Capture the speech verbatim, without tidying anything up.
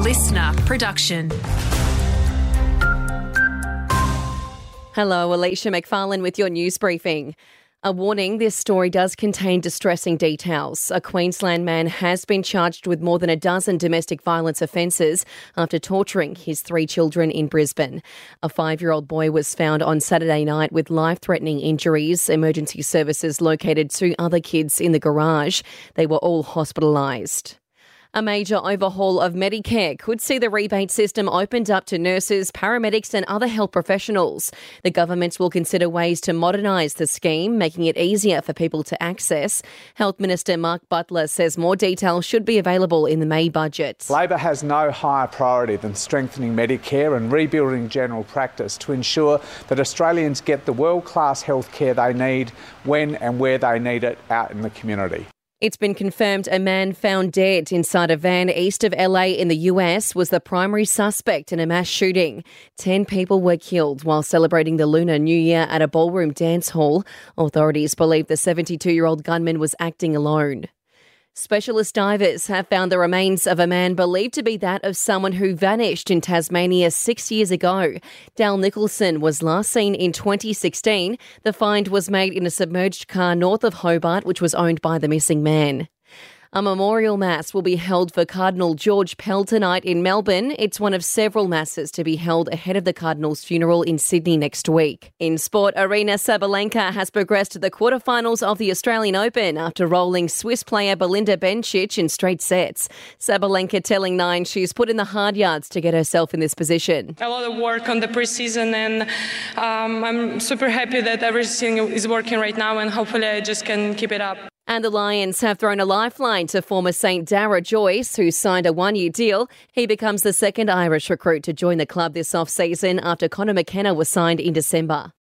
listener production. Hello, Alicia McFarlane with your news briefing. A warning, this story does contain distressing details. A Queensland man has been charged with more than a dozen domestic violence offences after torturing his three children in Brisbane. A five-year-old boy was found on Saturday night with life-threatening injuries. Emergency services located two other kids in the garage. They were all hospitalised. A major overhaul of Medicare could see the rebate system opened up to nurses, paramedics and other health professionals. The government will consider ways to modernise the scheme, making it easier for people to access. Health Minister Mark Butler says more details should be available in the May budget. Labor has no higher priority than strengthening Medicare and rebuilding general practice to ensure that Australians get the world-class health care they need when and where they need it out in the community. It's been confirmed a man found dead inside a van east of L A in the U S was the primary suspect in a mass shooting. Ten people were killed while celebrating the Lunar New Year at a ballroom dance hall. Authorities believe the seventy-two-year-old gunman was acting alone. Specialist divers have found the remains of a man believed to be that of someone who vanished in Tasmania six years ago. Dal Nicholson was last seen in twenty sixteen. The find was made in a submerged car north of Hobart, which was owned by the missing man. A memorial mass will be held for Cardinal George Pell tonight in Melbourne. It's one of several masses to be held ahead of the Cardinal's funeral in Sydney next week. In sport, Aryna Sabalenka has progressed to the quarterfinals of the Australian Open after rolling Swiss player Belinda Bencic in straight sets. Sabalenka telling Nine she's put in the hard yards to get herself in this position. A lot of work on the preseason, and um, I'm super happy that everything is working right now, and hopefully I just can keep it up. And the Lions have thrown a lifeline to former Saint Darragh Joyce, who signed a one-year deal. He becomes the second Irish recruit to join the club this off-season after Conor McKenna was signed in December.